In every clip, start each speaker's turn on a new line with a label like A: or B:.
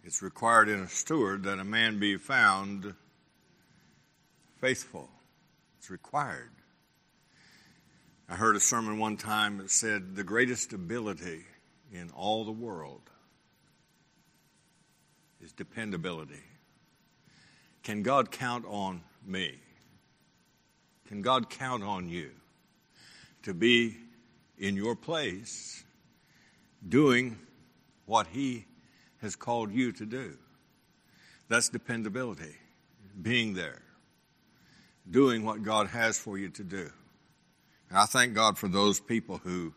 A: It's required in a steward that a man be found faithful. It's required. I heard a sermon one time that said the greatest ability in all the world is dependability. Can God count on me? Can God count on you to be in your place doing what He has called you to do? That's dependability. Being there. Doing what God has for you to do. And I thank God for those people who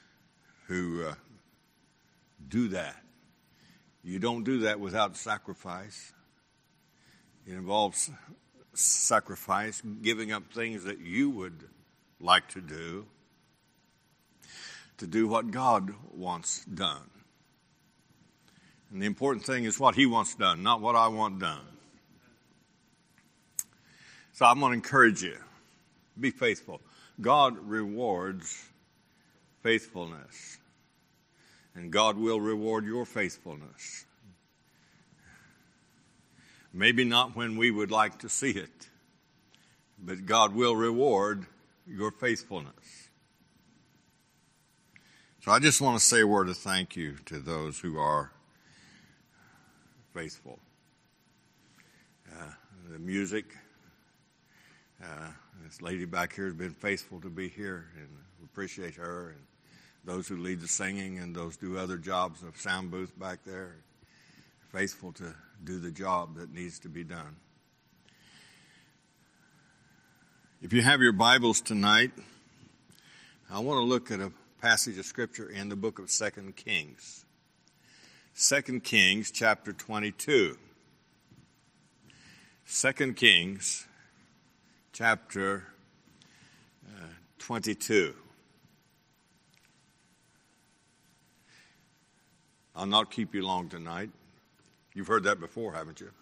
A: do that. You don't do that without sacrifice. It involves sacrifice, giving up things that you would like to do what God wants done. And the important thing is what He wants done, not what I want done. So I'm going to encourage you, be faithful. God rewards faithfulness. And God will reward your faithfulness. Maybe not when we would like to see it, but God will reward your faithfulness. So I just want to say a word of thank you to those who are faithful. The music, this lady back here has been faithful to be here, and we appreciate her, and those who lead the singing and those do other jobs of sound booth back there, faithful to do the job that needs to be done. If you have your Bibles tonight, I want to look at a passage of Scripture in the book of 2 Kings. 2 Kings chapter 22. 2 Kings chapter 22. I'll not keep you long tonight. You've heard that before, haven't you?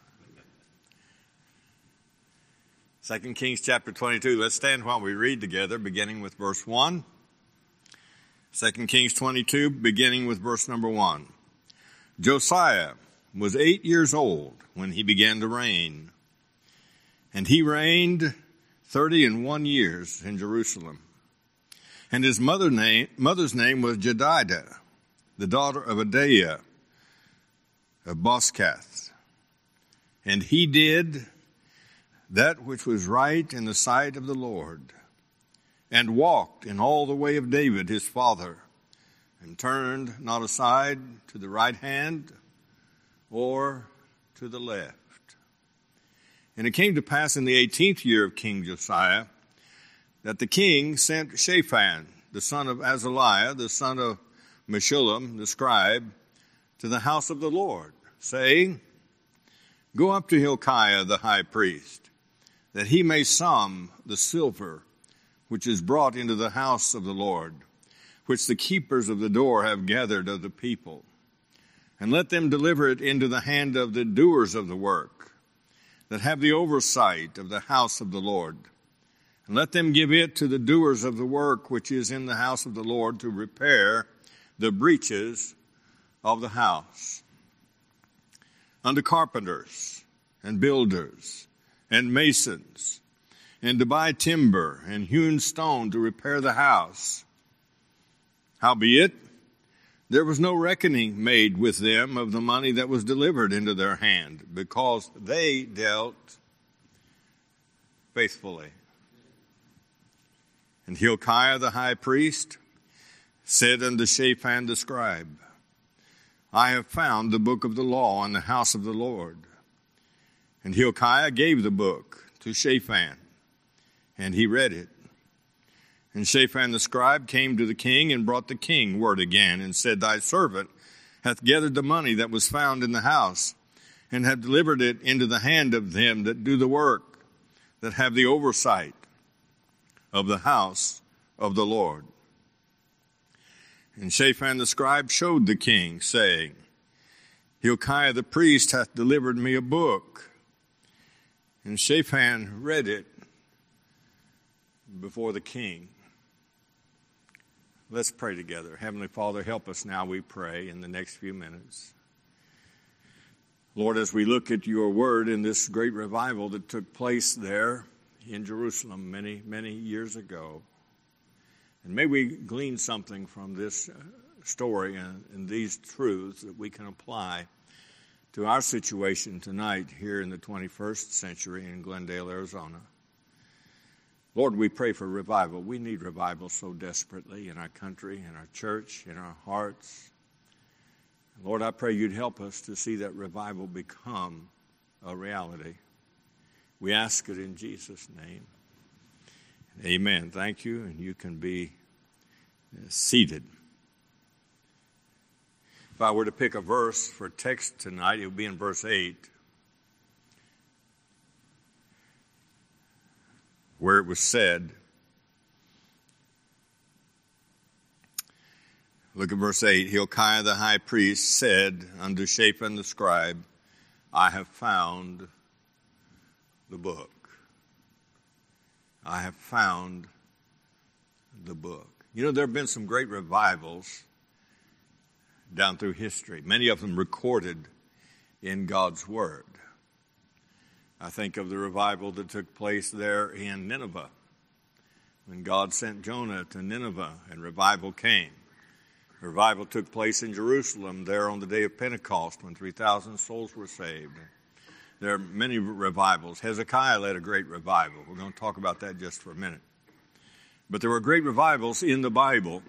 A: 2 Kings chapter 22. Let's stand while we read together, beginning with verse 1. 2 Kings 22, beginning with verse number 1. Josiah was 8 years old when he began to reign, and he reigned 31 years in Jerusalem. And his mother's name was Jedidah, the daughter of Adaiah of Boskath. And he did that which was right in the sight of the Lord, and walked in all the way of David his father, and turned not aside to the right hand or to the left. And it came to pass in the 18th year of King Josiah that the king sent Shaphan, the son of Azaliah, the son of Meshullam, the scribe, to the house of the Lord, saying, Go up to Hilkiah the high priest, that he may sum the silver which is brought into the house of the Lord, which the keepers of the door have gathered of the people. And let them deliver it into the hand of the doers of the work, that have the oversight of the house of the Lord. And let them give it to the doers of the work which is in the house of the Lord to repair the breaches of the house. Unto carpenters and builders and masons, and to buy timber and hewn stone to repair the house. Howbeit, there was no reckoning made with them of the money that was delivered into their hand, because they dealt faithfully. And Hilkiah the high priest said unto Shaphan the scribe, I have found the book of the law in the house of the Lord. And Hilkiah gave the book to Shaphan, and he read it. And Shaphan the scribe came to the king and brought the king word again, and said, Thy servant hath gathered the money that was found in the house, and hath delivered it into the hand of them that do the work, that have the oversight of the house of the Lord. And Shaphan the scribe showed the king, saying, Hilkiah the priest hath delivered me a book. And Shaphan read it before the king. Let's pray together. Heavenly Father, help us now, we pray, in the next few minutes. Lord, as we look at your word in this great revival that took place there in Jerusalem many, many years ago, and may we glean something from this story and these truths that we can apply to our situation tonight here in the 21st century in Glendale, Arizona. Lord, we pray for revival. We need revival so desperately in our country, in our church, in our hearts. Lord, I pray you'd help us to see that revival become a reality. We ask it in Jesus' name. Amen. Thank you, and you can be seated. If I were to pick a verse for text tonight, it would be in verse 8, where it was said, look at verse 8. Hilkiah the high priest said unto Shaphan the scribe, I have found the book. I have found the book. You know, there have been some great revivals down through history, many of them recorded in God's Word. I think of the revival that took place there in Nineveh, when God sent Jonah to Nineveh and revival came. Revival took place in Jerusalem there on the day of Pentecost when 3,000 souls were saved. There are many revivals. Hezekiah led a great revival. We're going to talk about that just for a minute. But there were great revivals in the Bible.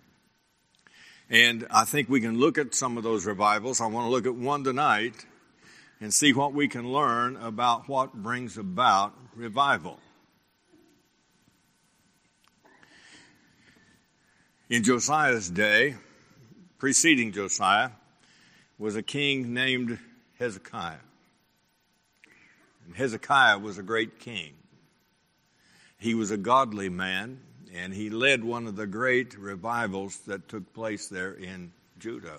A: And I think we can look at some of those revivals. I want to look at one tonight and see what we can learn about what brings about revival. In Josiah's day, preceding Josiah, was a king named Hezekiah. And Hezekiah was a great king. He was a godly man, and he led one of the great revivals that took place there in Judah.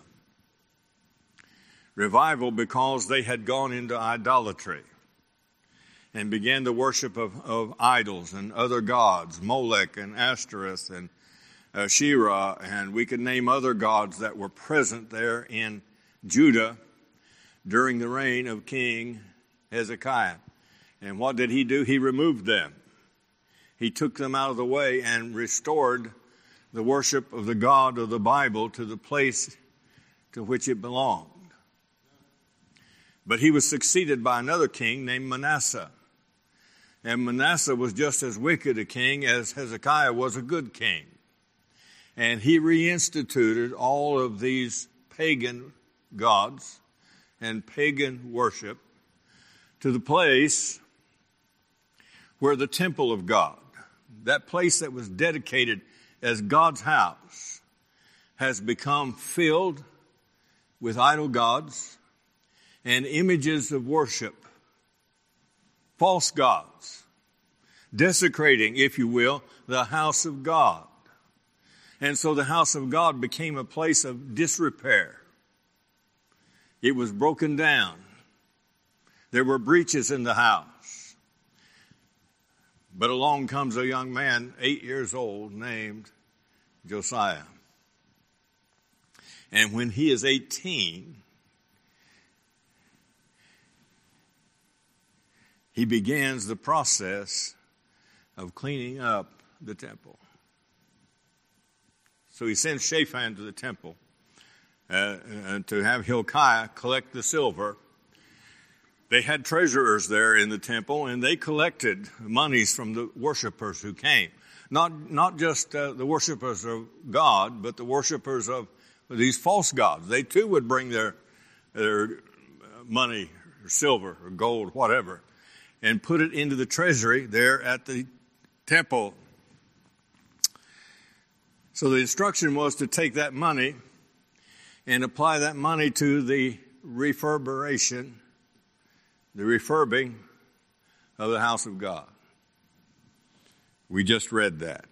A: Revival because they had gone into idolatry and began the worship of idols and other gods, Molech and Ashtoreth and Asherah, and we could name other gods that were present there in Judah during the reign of King Hezekiah. And what did he do? He removed them. He took them out of the way and restored the worship of the God of the Bible to the place to which it belonged. But he was succeeded by another king named Manasseh. And Manasseh was just as wicked a king as Hezekiah was a good king. And he reinstituted all of these pagan gods and pagan worship to the place where the temple of God, that place that was dedicated as God's house, has become filled with idol gods and images of worship, false gods, desecrating, if you will, the house of God. And so the house of God became a place of disrepair. It was broken down. There were breaches in the house. But along comes a young man, 8 years old, named Josiah. And when he is 18, he begins the process of cleaning up the temple. So he sends Shaphan to the temple to have Hilkiah collect the silver. They had treasurers there in the temple, and they collected monies from the worshipers who came. Not just the worshipers of God, but the worshipers of these false gods. They too would bring their money, or silver, or gold, whatever, and put it into the treasury there at the temple. So the instruction was to take that money and apply that money to the refurbishing, the refurbing of the house of God. We just read that.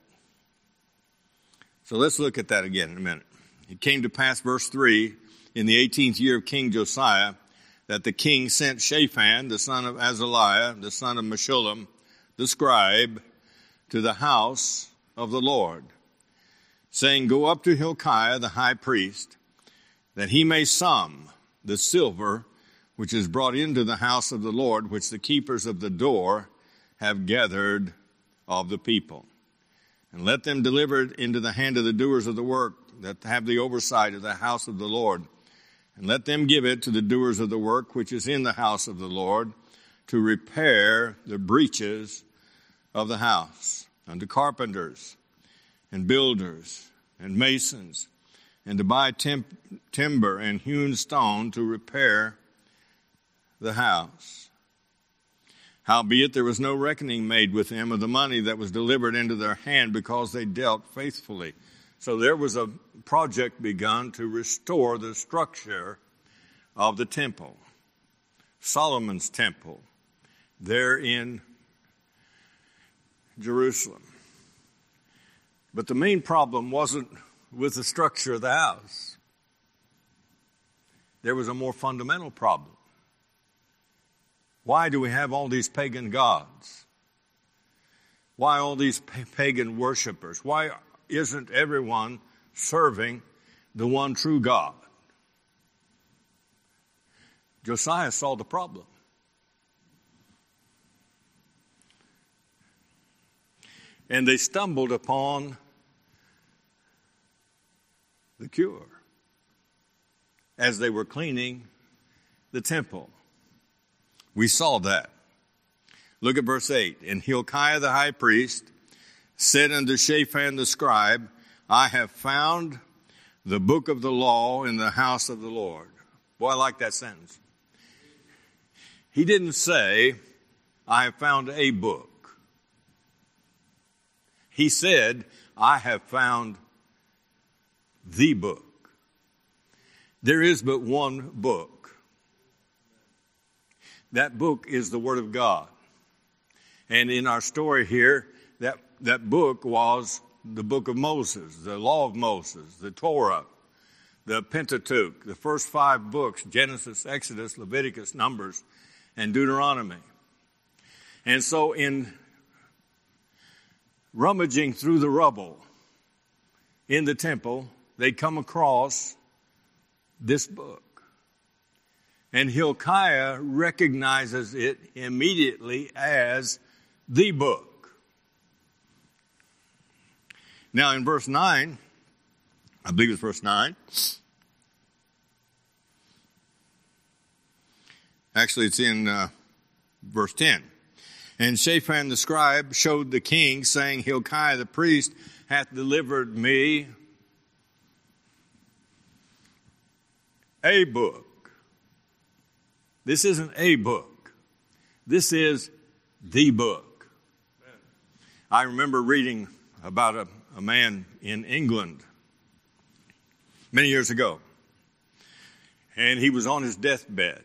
A: So let's look at that again in a minute. It came to pass, verse 3, in the 18th year of King Josiah, that the king sent Shaphan, the son of Azaliah, the son of Meshullam, the scribe, to the house of the Lord, saying, Go up to Hilkiah the high priest, that he may sum the silver which is brought into the house of the Lord, which the keepers of the door have gathered of the people. And let them deliver it into the hand of the doers of the work that have the oversight of the house of the Lord. And let them give it to the doers of the work which is in the house of the Lord, to repair the breaches of the house, unto carpenters and builders and masons, and to buy timber and hewn stone to repair the house. Howbeit there was no reckoning made with them of the money that was delivered into their hand, because they dealt faithfully. So there was a project begun to restore the structure of the temple, Solomon's temple, there in Jerusalem. But the main problem wasn't with the structure of the house. There was a more fundamental problem. Why do we have all these pagan gods? Why all these pagan worshipers? Why isn't everyone serving the one true God? Josiah saw the problem. And they stumbled upon the cure as they were cleaning the temple. We saw that. Look at verse 8. And Hilkiah the high priest said unto Shaphan the scribe, I have found the book of the law in the house of the Lord. Boy, I like that sentence. He didn't say, I have found a book. He said, I have found the book. There is but one book. That book is the Word of God. And in our story here, that book was the book of Moses, the law of Moses, the Torah, the Pentateuch, the first 5 books, Genesis, Exodus, Leviticus, Numbers, and Deuteronomy. And so in rummaging through the rubble in the temple, they come across this book. And Hilkiah recognizes it immediately as the book. Now in verse 9, I believe it's verse 9. Actually, it's in verse 10. And Shaphan the scribe showed the king, saying, Hilkiah the priest hath delivered me a book. This isn't a book. This is the book. I remember reading about a man in England many years ago. And he was on his deathbed.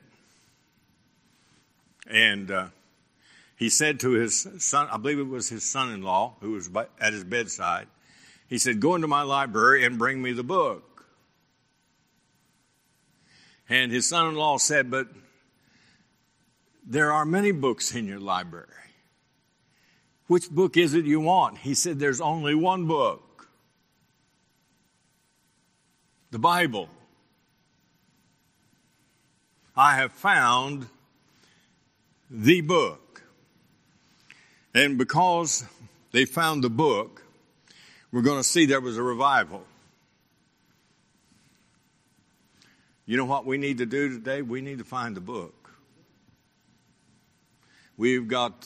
A: And he said to his son, I believe it was his son-in-law who was at his bedside, he said, go into my library and bring me the book. And his son-in-law said, but there are many books in your library. Which book is it you want? He said, there's only one book. The Bible. I have found the book. And because they found the book, we're going to see there was a revival. You know what we need to do today? We need to find the book. We've got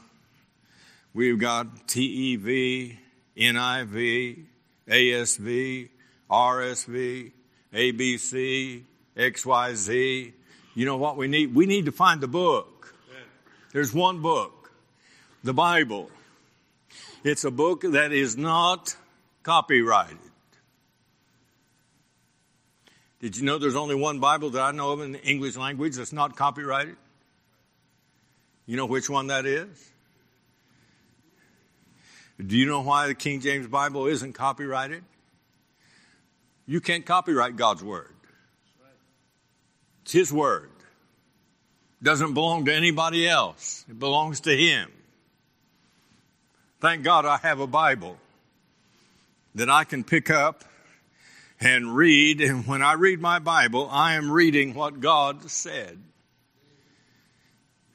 A: TEV, NIV, ASV, RSV, ABC, XYZ. You know what we need? We need to find the book. There's one book, the Bible. It's a book that is not copyrighted. Did you know there's only one Bible that I know of in the English language that's not copyrighted? You know which one that is? Do you know why the King James Bible isn't copyrighted? You can't copyright God's Word. It's His Word. It doesn't belong to anybody else. It belongs to Him. Thank God I have a Bible that I can pick up and read. And when I read my Bible, I am reading what God said.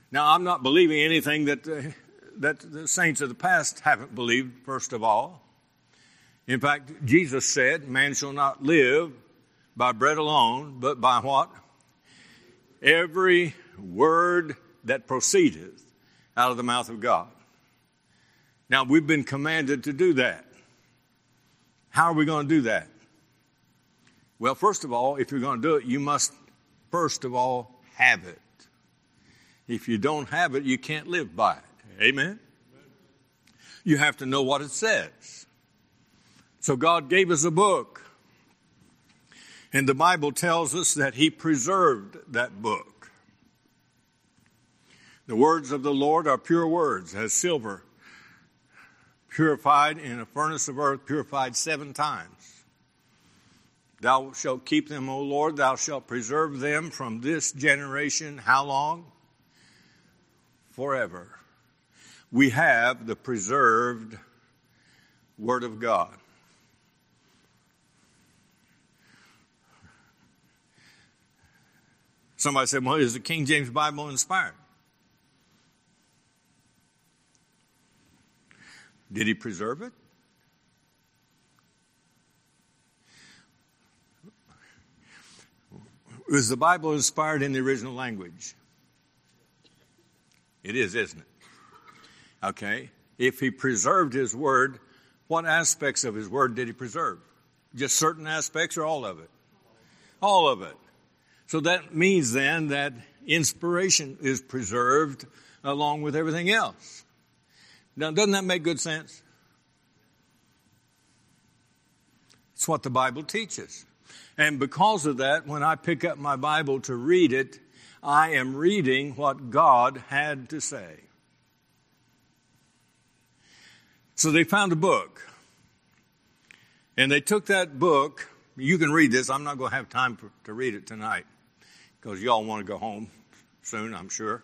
A: Now, I'm not believing anything that the saints of the past haven't believed, first of all. In fact, Jesus said, man shall not live by bread alone, but by what? Every word that proceedeth out of the mouth of God. Now, we've been commanded to do that. How are we going to do that? Well, first of all, if you're going to do it, you must, first of all, have it. If you don't have it, you can't live by it. Amen? You have to know what it says. So God gave us a book. And the Bible tells us that He preserved that book. The words of the Lord are pure words, as silver purified in a furnace of earth, purified 7 times. Thou shalt keep them, O Lord. Thou shalt preserve them from this generation. How long? Forever. We have the preserved Word of God. Somebody said, well, is the King James Bible inspired? Did He preserve it? Was the Bible inspired in the original language? It is, isn't it? Okay. If He preserved His Word, what aspects of His Word did He preserve? Just certain aspects or all of it? All of it. So that means then that inspiration is preserved along with everything else. Now, doesn't that make good sense? It's what the Bible teaches. And because of that, when I pick up my Bible to read it, I am reading what God had to say. So they found a book. And they took that book. You can read this. I'm not going to have time to read it tonight because y'all want to go home soon, I'm sure.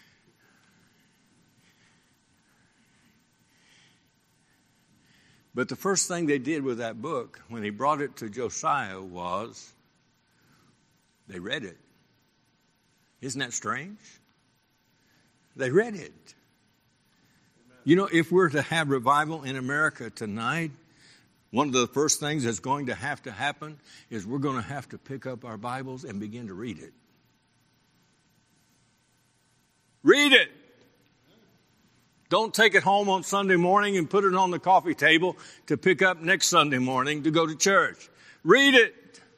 A: But the first thing they did with that book, when he brought it to Josiah, was they read it. Isn't that strange? They read it. You know, if we're to have revival in America tonight, one of the first things that's going to have to happen is we're going to have to pick up our Bibles and begin to read it. Read it. Don't take it home on Sunday morning and put it on the coffee table to pick up next Sunday morning to go to church. Read it.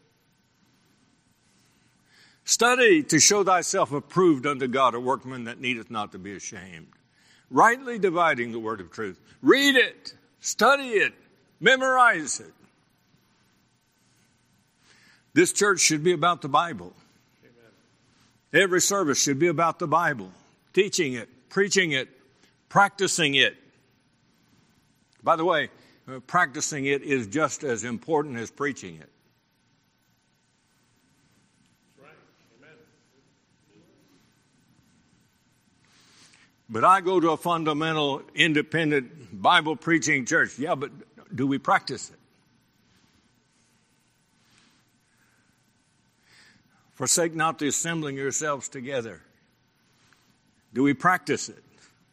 A: Study to show thyself approved unto God, a workman that needeth not to be ashamed. Rightly dividing the word of truth. Read it. Study it. Memorize it. This church should be about the Bible. Amen. Every service should be about the Bible. Teaching it, preaching it, practicing it. By the way, practicing it is just as important as preaching it. Right. Amen. But I go to a fundamental, independent, Bible-preaching church. Yeah, but do we practice it? Forsake not the assembling yourselves together. Do we practice it?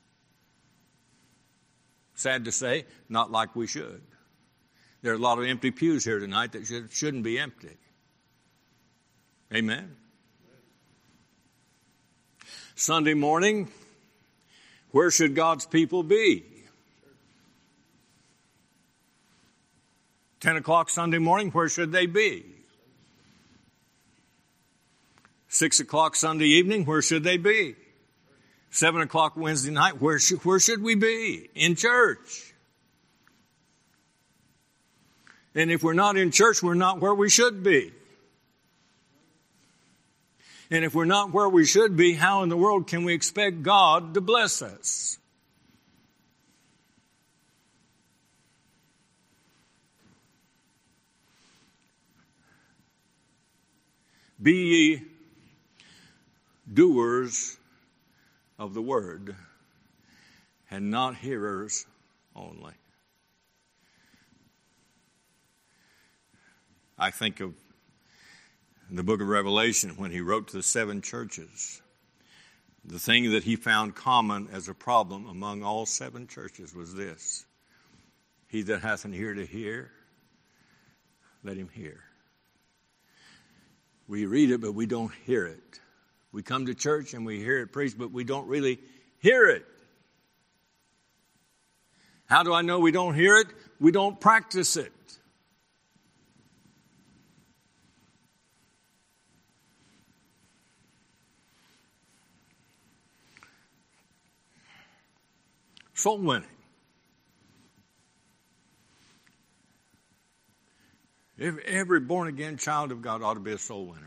A: Sad to say, not like we should. There are a lot of empty pews here tonight that shouldn't be empty. Amen? Sunday morning, where should God's people be? 10 o'clock Sunday morning, where should they be? 6 o'clock Sunday evening, where should they be? 7 o'clock Wednesday night, where should we be? In church. And if we're not in church, we're not where we should be. And if we're not where we should be, how in the world can we expect God to bless us? Be ye doers of the word, and not hearers only. I think of the book of Revelation when he wrote to the 7 churches. The thing that he found common as a problem among all 7 churches was this: he that hath an ear to hear, let him hear. We read it, but we don't hear it. We come to church and we hear it preached, but we don't really hear it. How do I know we don't hear it? We don't practice it. Soul winning. Every born-again child of God ought to be a soul winner.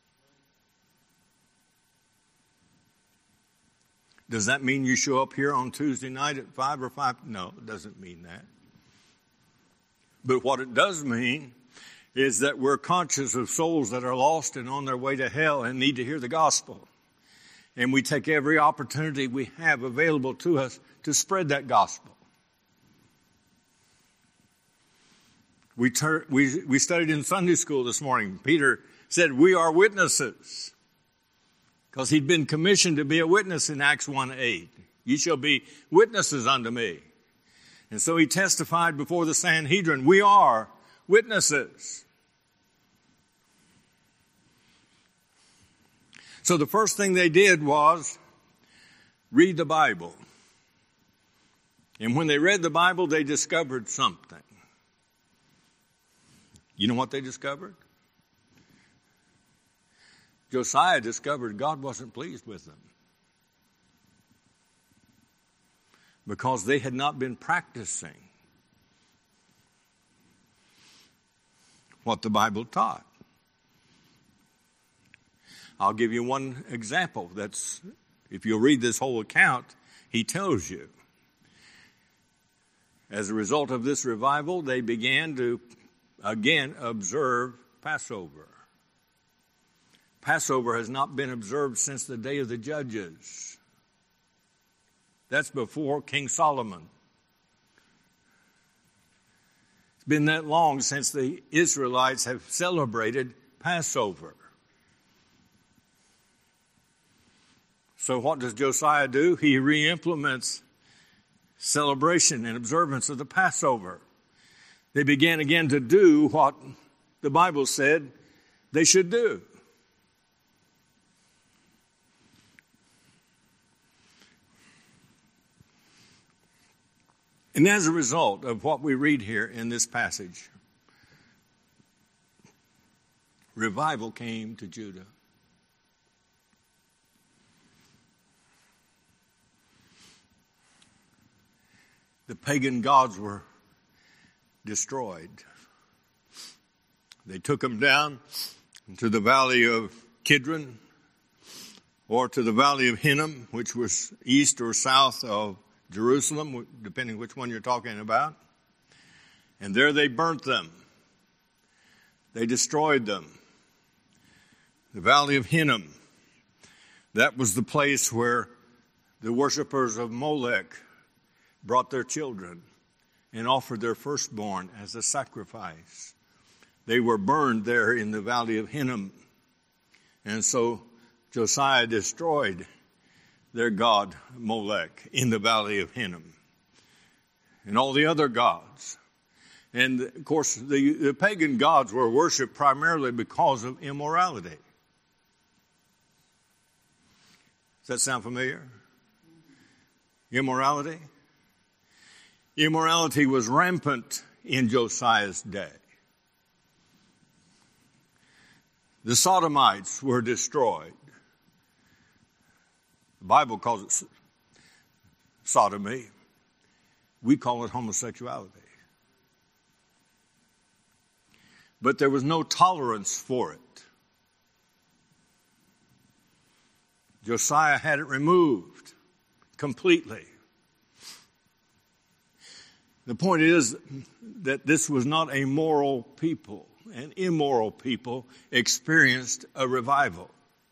A: Does that mean you show up here on Tuesday night at 5 or 5? No, it doesn't mean that. But what it does mean is that we're conscious of souls that are lost and on their way to hell and need to hear the gospel. And we take every opportunity we have available to us to spread that gospel. We studied in Sunday school this morning. Peter said, we are witnesses. Because he'd been commissioned to be a witness in Acts 1:8. Ye shall be witnesses unto me. And so he testified before the Sanhedrin, we are witnesses. So the first thing they did was read the Bible. And when they read the Bible, they discovered something. You know what they discovered? Josiah discovered God wasn't pleased with them because they had not been practicing what the Bible taught. I'll give you one example. That's, if you'll read this whole account, he tells you. As a result of this revival, they began to again observe Passover. Passover has not been observed since the day of the judges. That's before King Solomon. It's been that long since the Israelites have celebrated Passover. So what does Josiah do? He re-implements celebration and observance of the Passover. They began again to do what the Bible said they should do. And as a result of what we read here in this passage, revival came to Judah. The pagan gods were destroyed. They took them down to the valley of Kidron or to the valley of Hinnom, which was east or south of Jerusalem, depending which one you're talking about. And there they burnt them. They destroyed them. The valley of Hinnom, that was the place where the worshipers of Molech brought their children and offered their firstborn as a sacrifice. They were burned there in the valley of Hinnom. And so Josiah destroyed their god Molech in the valley of Hinnom and all the other gods. And of course the pagan gods were worshipped primarily because of immorality. Does that sound familiar? Immorality? Immorality was rampant in Josiah's day. The Sodomites were destroyed. The Bible calls it sodomy. We call it homosexuality. But there was no tolerance for it. Josiah had it removed completely. The point is that this was not a moral people. And immoral people experienced a revival.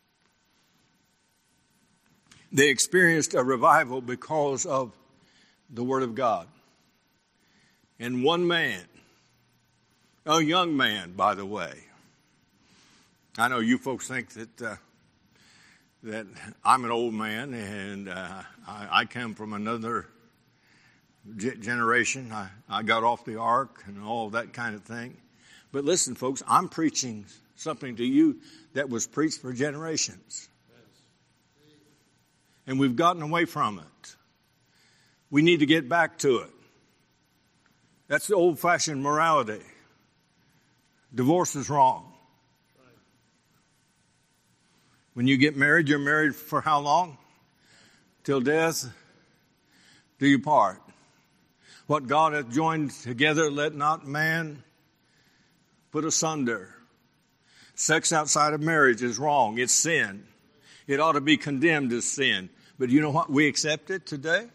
A: They experienced a revival because of the Word of God. And one man, a young man, by the way. I know you folks think that that I'm an old man and I come from another generation. I got off the ark and all that kind of thing. But listen, folks, I'm preaching something to you that was preached for generations. And we've gotten away from it. We need to get back to it. That's the old-fashioned morality. Divorce is wrong. When you get married, you're married for how long? Till death do you part. What God hath joined together, let not man put asunder. Sex outside of marriage is wrong. It's sin. It ought to be condemned as sin. But you know what? We accept it today.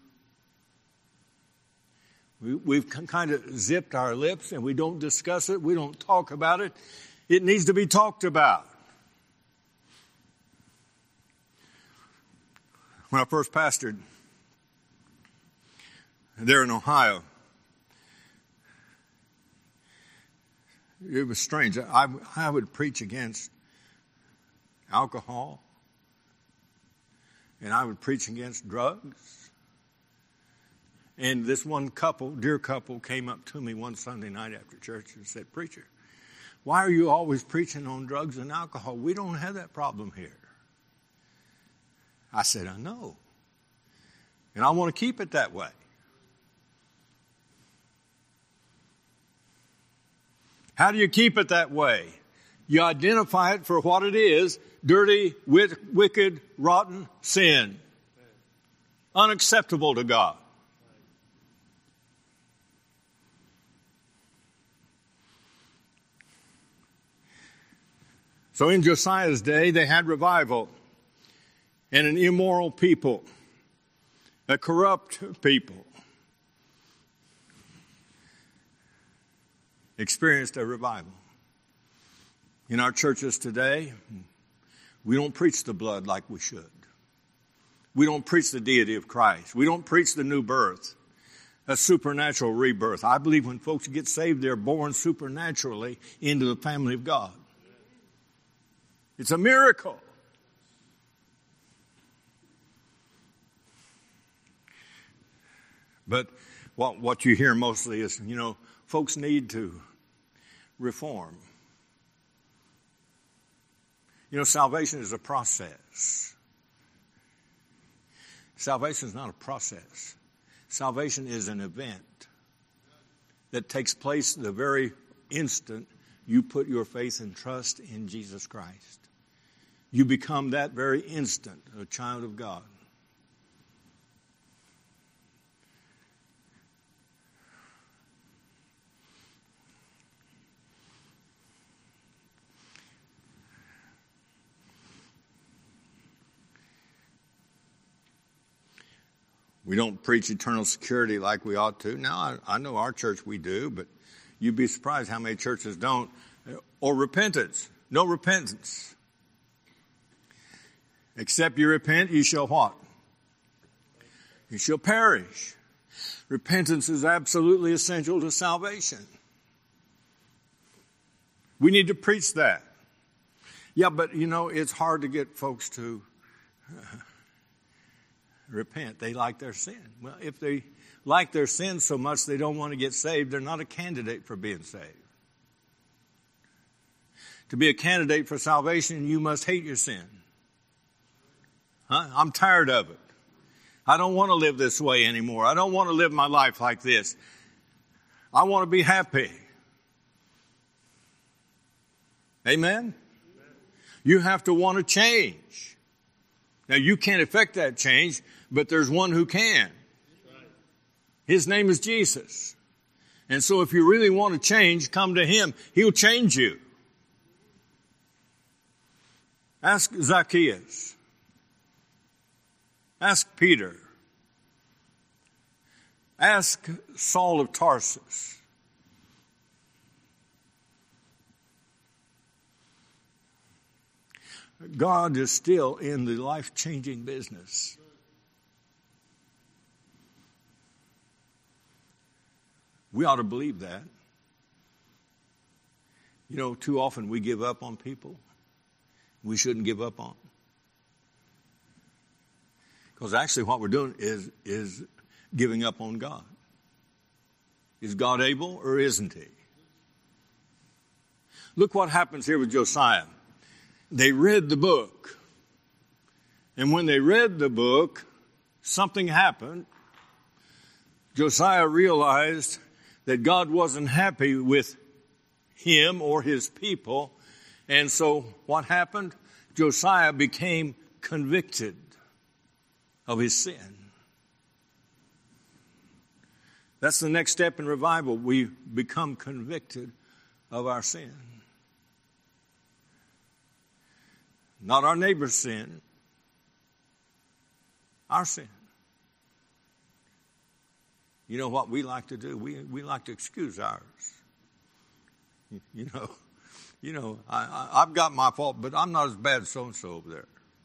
A: We've kind of zipped our lips and we don't discuss it. We don't talk about it. It needs to be talked about. When I first pastored there in Ohio, it was strange. I would preach against alcohol, and I would preach against drugs. And this one couple, dear couple, came up to me one Sunday night after church and said, "Preacher, why are you always preaching on drugs and alcohol? We don't have that problem here." I said, "I know. And I want to keep it that way." How do you keep it that way? You identify it for what it is: dirty, wicked, rotten sin. Unacceptable to God. So in Josiah's day, they had revival. And an immoral people, a corrupt people, experienced a revival. In our churches today, we don't preach the blood like we should. We don't preach the deity of Christ. We don't preach the new birth, a supernatural rebirth. I believe when folks get saved, they're born supernaturally into the family of God. It's a miracle. But what you hear mostly is, folks need to reform. Salvation is a process. Salvation is not a process. Salvation is an event that takes place the very instant you put your faith and trust in Jesus Christ. You become that very instant a child of God. We don't preach eternal security like we ought to. Now, I know our church we do, but you'd be surprised how many churches don't. Or repentance. No repentance. Except you repent, you shall what? You shall perish. Repentance is absolutely essential to salvation. We need to preach that. Yeah, but it's hard to get folks to repent. They like their sin. Well, if they like their sin so much they don't want to get saved, they're not a candidate for being saved. To be a candidate for salvation, you must hate your sin. I'm tired of it. I don't want to live this way anymore. I don't want to live my life like this. I want to be happy. Amen? You have to want to change. Now, you can't affect that change, but there's one who can. His name is Jesus. And so if you really want to change, come to Him. He'll change you. Ask Zacchaeus. Ask Peter. Ask Saul of Tarsus. God is still in the life-changing business. We ought to believe that. Too often we give up on people we shouldn't give up on. Because actually what we're doing is giving up on God. Is God able or isn't he? Look what happens here with Josiah. They read the book. And when they read the book, something happened. Josiah realized that God wasn't happy with him or his people. And so what happened? Josiah became convicted of his sin. That's the next step in revival. We become convicted of our sin. Not our neighbor's sin. Our sin. You know what we like to do? We like to excuse ours. You know, I've got my fault, but I'm not as bad as so-and-so over there.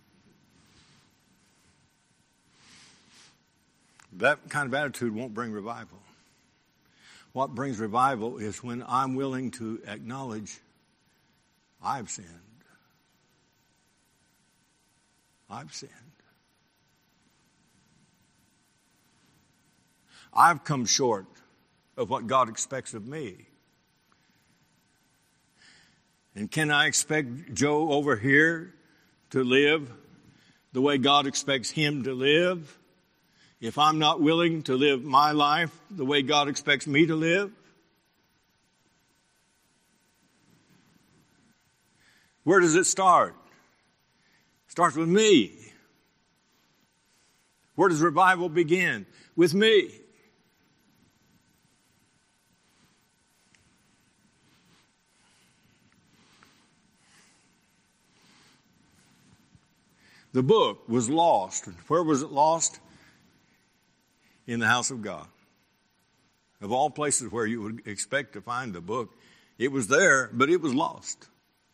A: That kind of attitude won't bring revival. What brings revival is when I'm willing to acknowledge I've sinned. I've sinned. I've come short of what God expects of me. And can I expect Joe over here to live the way God expects him to live if I'm not willing to live my life the way God expects me to live? Where does it start? It starts with me. Where does revival begin? With me. The book was lost. Where was it lost? In the house of God. Of all places where you would expect to find the book, it was there, but it was lost.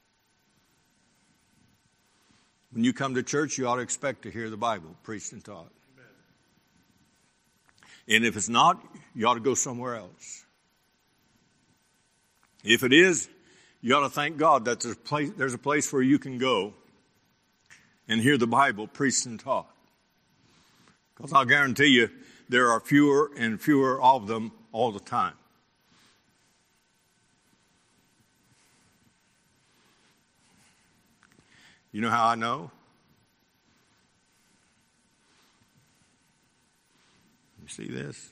A: When you come to church, you ought to expect to hear the Bible preached and taught. Amen. And if it's not, you ought to go somewhere else. If it is, you ought to thank God that there's a place where you can go and hear the Bible preached and taught. Because I'll guarantee you, there are fewer and fewer of them all the time. You know how I know? You see this?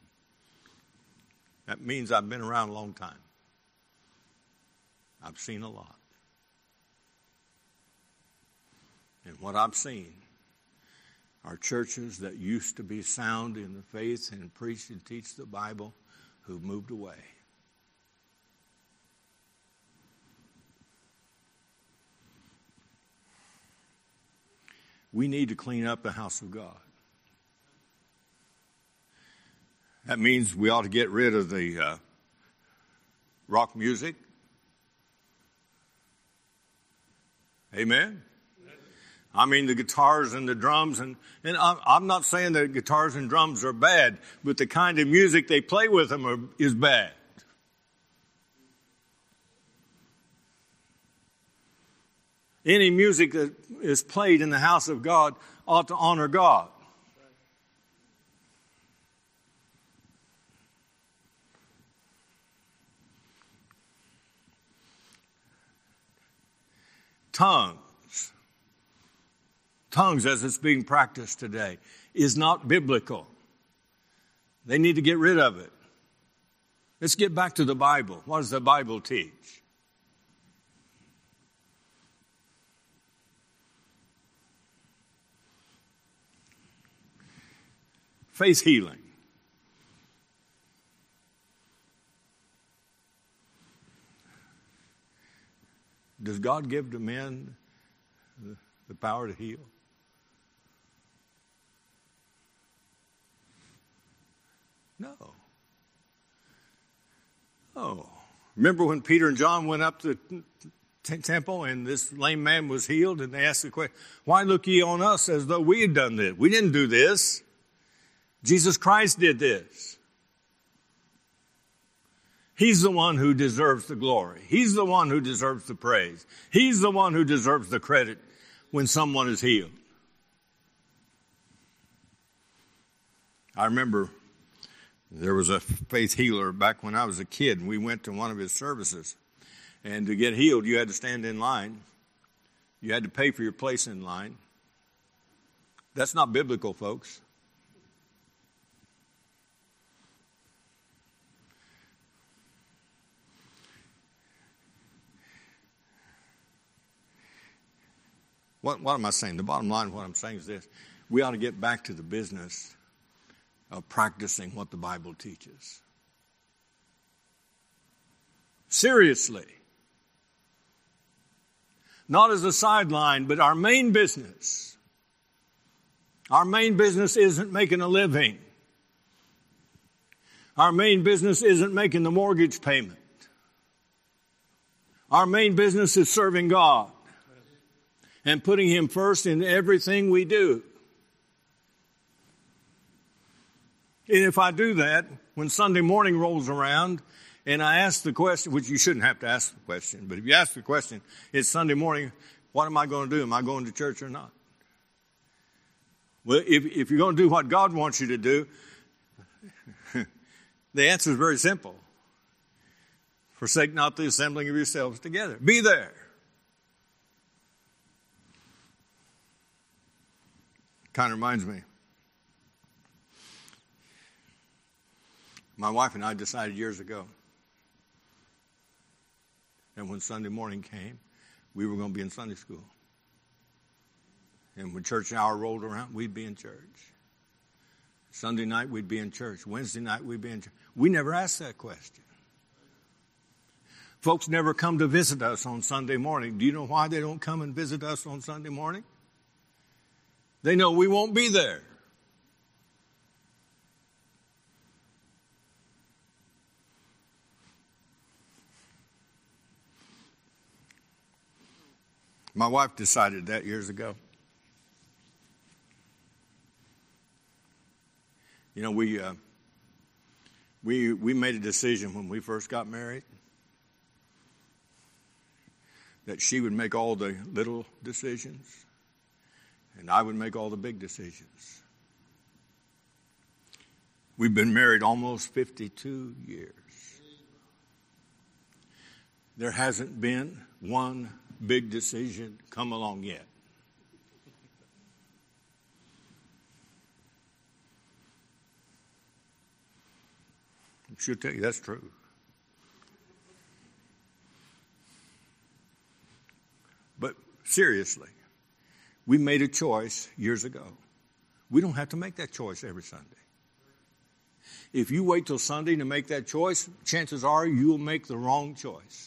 A: That means I've been around a long time. I've seen a lot. And what I've seen are churches that used to be sound in the faith and preach and teach the Bible who've moved away. We need to clean up the house of God. That means we ought to get rid of the rock music. Amen? I mean the guitars and the drums. And I'm not saying that guitars and drums are bad, but the kind of music they play with them is bad. Any music that is played in the house of God ought to honor God. Tongues as it's being practiced today is not biblical. They need to get rid of it. Let's get back to the Bible. What does the Bible teach? Faith healing. Does God give to men the power to heal? No. Oh. Remember when Peter and John went up to the temple and this lame man was healed, and they asked the question, why look ye on us as though we had done this? We didn't do this. Jesus Christ did this. He's the one who deserves the glory. He's the one who deserves the praise. He's the one who deserves the credit when someone is healed. I remember there was a faith healer back when I was a kid, and we went to one of his services. And to get healed, you had to stand in line. You had to pay for your place in line. That's not biblical, folks. What am I saying? The bottom line of what I'm saying is this. We ought to get back to the business of practicing what the Bible teaches. Seriously. Not as a sideline, but our main business. Our main business isn't making a living. Our main business isn't making the mortgage payment. Our main business is serving God and putting Him first in everything we do. And if I do that, when Sunday morning rolls around and I ask the question, which you shouldn't have to ask the question, but if you ask the question, it's Sunday morning, what am I going to do? Am I going to church or not? Well, if you're going to do what God wants you to do, the answer is very simple. Forsake not the assembling of yourselves together. Be there. Kind of reminds me. My wife and I decided years ago, and when Sunday morning came, we were going to be in Sunday school. And when church hour rolled around, we'd be in church. Sunday night, we'd be in church. Wednesday night, we'd be in church. We never asked that question. Folks never come to visit us on Sunday morning. Do you know why they don't come and visit us on Sunday morning? They know we won't be there. My wife decided that years ago. You know, we made a decision when we first got married that she would make all the little decisions and I would make all the big decisions. We've been married almost 52 years. There hasn't been one big decision come along yet. She'll tell you that's true. But seriously, we made a choice years ago. We don't have to make that choice every Sunday. If you wait till Sunday to make that choice, chances are you'll make the wrong choice.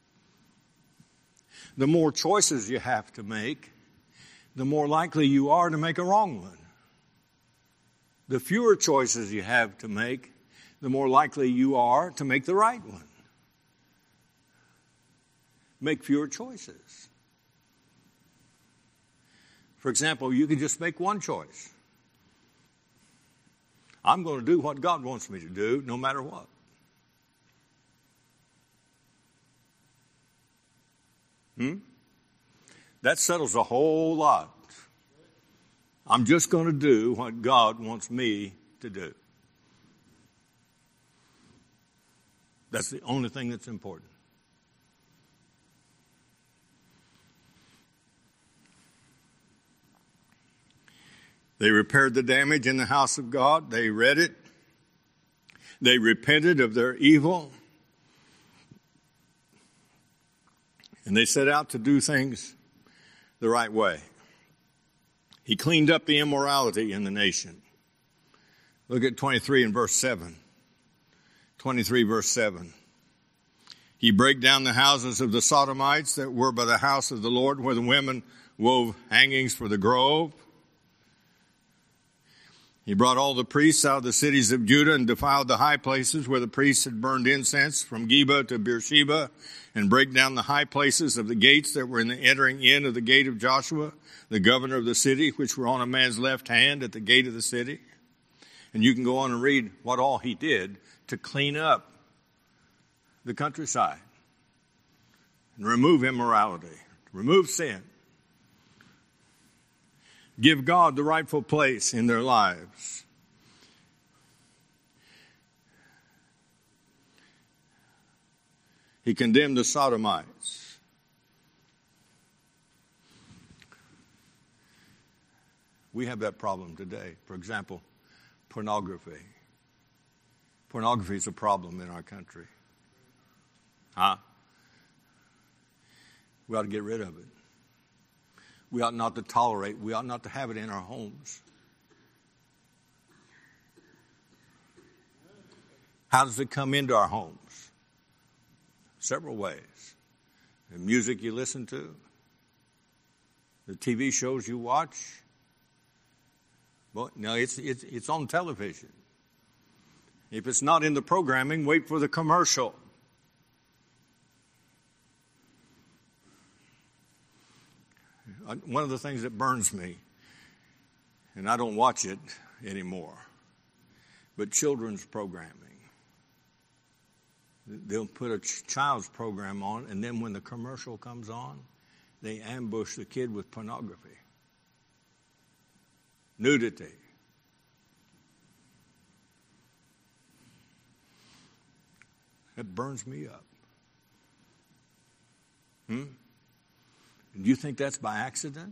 A: The more choices you have to make, the more likely you are to make a wrong one. The fewer choices you have to make, the more likely you are to make the right one. Make fewer choices. For example, you can just make one choice. I'm going to do what God wants me to do, no matter what. That settles a whole lot. I'm just going to do what God wants me to do. That's the only thing that's important. They repaired the damage in the house of God. They read it. They repented of their evil. And they set out to do things the right way. He cleaned up the immorality in the nation. Look at 23 and verse 7. 23 verse 7. He brake down the houses of the Sodomites that were by the house of the Lord, where the women wove hangings for the grove. He brought all the priests out of the cities of Judah and defiled the high places where the priests had burned incense, from Geba to Beersheba, and brake down the high places of the gates that were in the entering in of the gate of Joshua, the governor of the city, which were on a man's left hand at the gate of the city. And you can go on and read what all he did to clean up the countryside and remove immorality, remove sin. Give God the rightful place in their lives. He condemned the sodomites. We have that problem today. For example, pornography. Pornography is a problem in our country. We ought to get rid of it. We ought not to tolerate. We ought not to have it in our homes. How does it come into our homes? Several ways. The music you listen to, the TV shows you watch. Well, no, it's on television. If it's not in the programming, wait for the commercial. One of the things that burns me, and I don't watch it anymore, but children's programming. They'll put a child's program on, and then when the commercial comes on, they ambush the kid with pornography, nudity. That burns me up. Do you think that's by accident?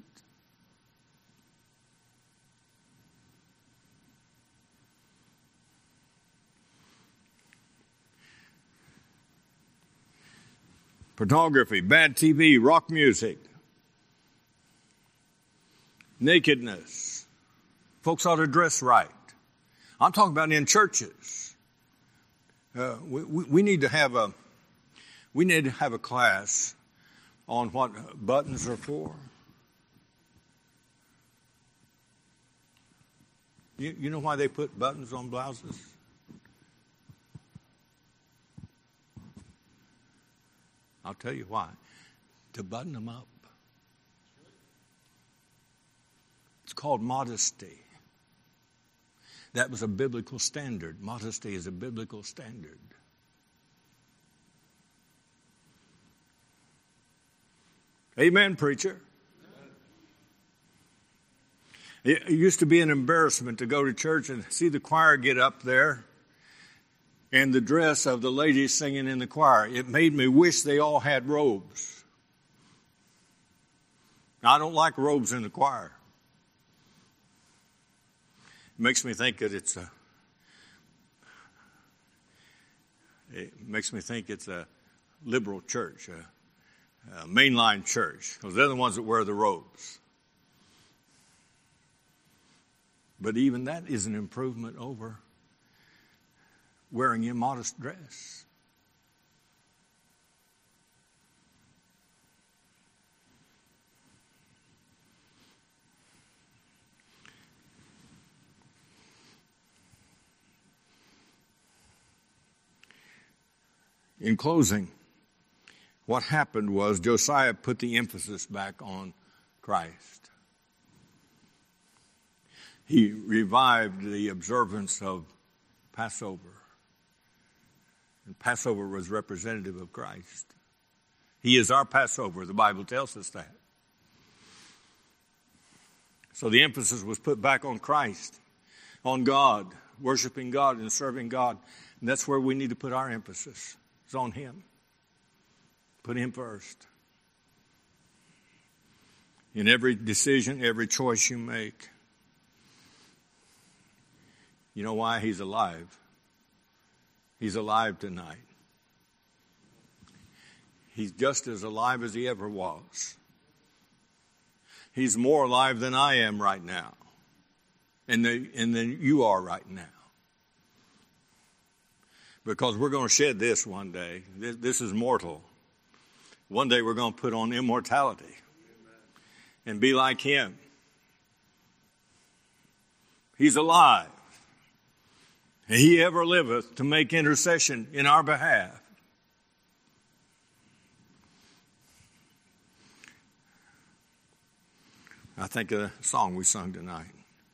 A: Pornography, bad TV, rock music, nakedness. Folks ought to dress right. I'm talking about in churches. We need to have a class on what buttons are for. You know why they put buttons on blouses? I'll tell you why. To button them up. It's called modesty. That was a biblical standard. Modesty is a biblical standard. Amen, preacher. It used to be an embarrassment to go to church and see the choir get up there and the dress of the ladies singing in the choir. It made me wish they all had robes. Now, I don't like robes in the choir. It makes me think that it's a liberal church, a mainline church, because they're the ones that wear the robes. But even that is an improvement over wearing immodest dress. In closing, what happened was Josiah put the emphasis back on Christ. He revived the observance of Passover. And Passover was representative of Christ. He is our Passover. The Bible tells us that. So the emphasis was put back on Christ, on God, worshiping God and serving God. And that's where we need to put our emphasis. It's on Him. Put Him first. In every decision, every choice you make. You know why? He's alive. He's alive tonight. He's just as alive as He ever was. He's more alive than I am right now. And than you are right now. Because we're going to shed this one day. This is mortal. One day we're going to put on immortality and be like Him. He's alive. He ever liveth to make intercession in our behalf. I think of the song we sung tonight.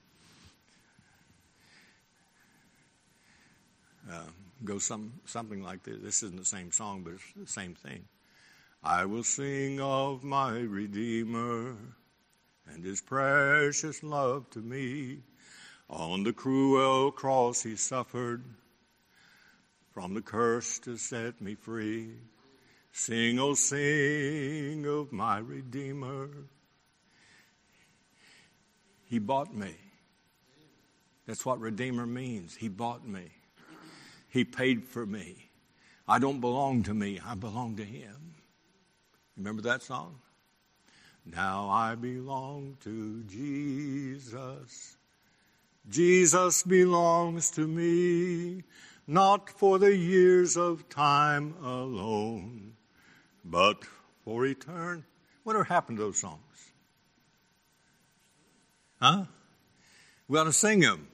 A: Goes something like this. This isn't the same song, but it's the same thing. I will sing of my Redeemer and His precious love to me. On the cruel cross He suffered, from the curse to set me free. Sing, oh sing of my Redeemer. He bought me. That's what Redeemer means. He bought me. He paid for me. I don't belong to me. I belong to Him. Remember that song? Now I belong to Jesus. Jesus belongs to me, not for the years of time alone, but for eternity. Whatever happened to those songs? Huh? We ought to sing them.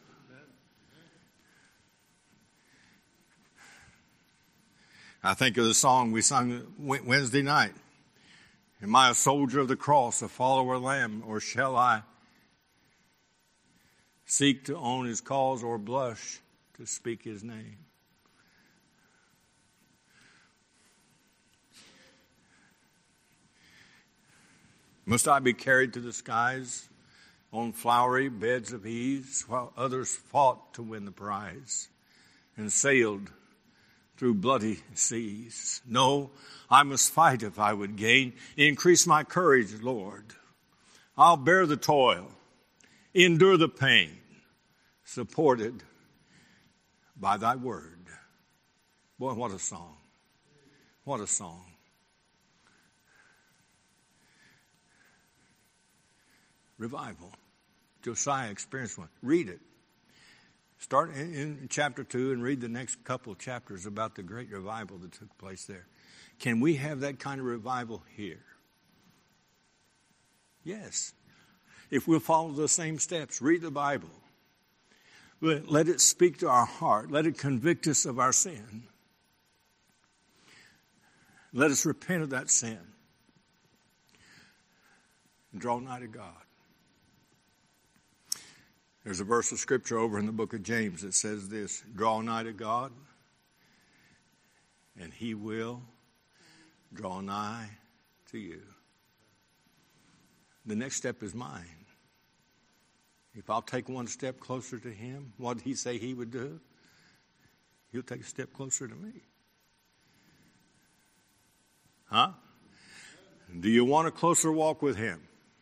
A: I think of the song we sung Wednesday night. Am I a soldier of the cross, a follower of the Lamb, or shall I seek to own His cause or blush to speak His name? Must I be carried to the skies on flowery beds of ease while others fought to win the prize and sailed through bloody seas? No, I must fight if I would gain. Increase my courage, Lord. I'll bear the toil, endure the pain, supported by Thy word. Boy, what a song. What a song. Revival. Josiah experienced one. Read it. Start in chapter 2 and read the next couple of chapters about the great revival that took place there. Can we have that kind of revival here? Yes. If we'll follow the same steps, read the Bible. Let it speak to our heart. Let it convict us of our sin. Let us repent of that sin and draw nigh to God. There's a verse of Scripture over in the book of James that says this: draw nigh to God, and He will draw nigh to you. The next step is mine. If I'll take one step closer to Him, what did He say He would do? He'll take a step closer to me. Huh? Do you want a closer walk with Him?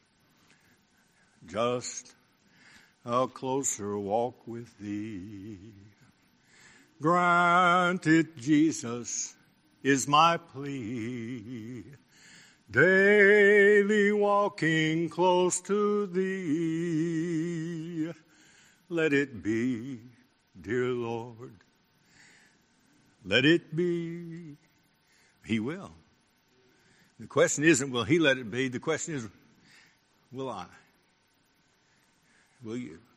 A: Just a closer walk with Thee. Grant it, Jesus, is my plea. Daily walking close to Thee. Let it be, dear Lord. Let it be. He will. The question isn't, will He let it be? The question is, will I? Will you?